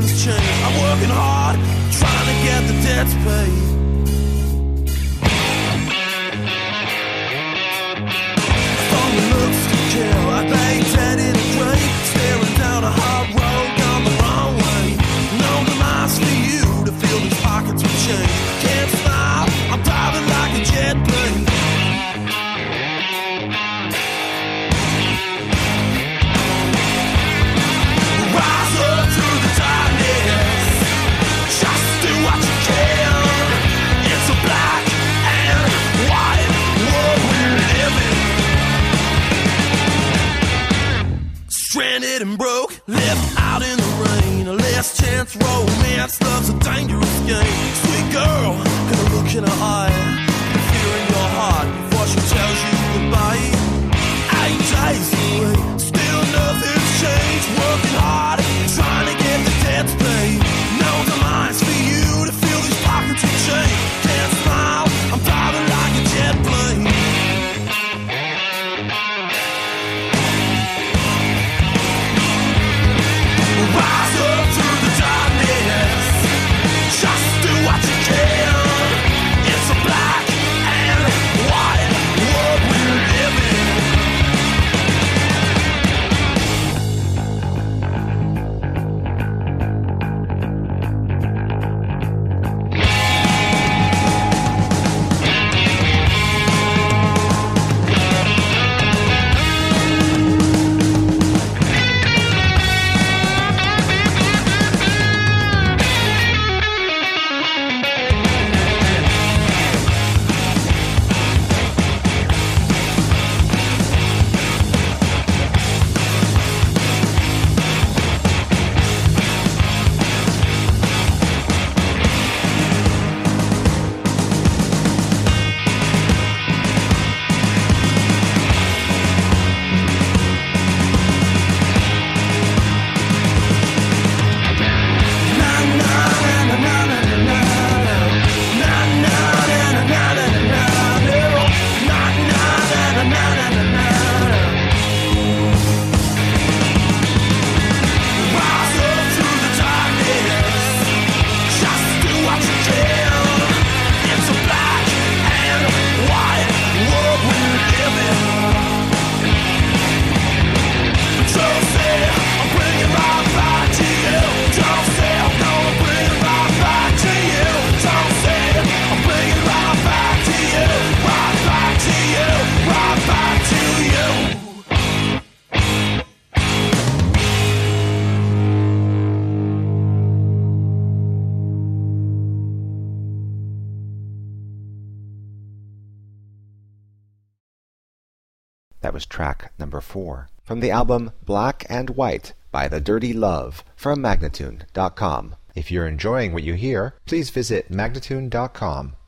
nothing's changed. I'm working hard, trying to get the debts paid. Phone looks to kill. I lay dead in a drain, staring down a hard road, gone the wrong way. No demise for you to fill these pockets with change. Can't smile, I'm diving like a jet plane. Rise up through the darkness, just do what you can. It's a black and white world we live in. Stranded and broke, left out in the rain. A last chance romance, love's a dangerous game. Sweet girl, and a look in her eye, the fear in your heart before she tells you goodbye. 8 days away, still nothing's changed. Working hard, trying to get the debts paid. No demise for you to fill these pockets with change. Can't smile, I'm diving like a jet plane. Rise up through the darkness, just do what you can. It's a black and white world we live in. That was track number 4 from the album Black and White by The Dirty Love from Magnatune.com. If you're enjoying what you hear, please visit Magnatune.com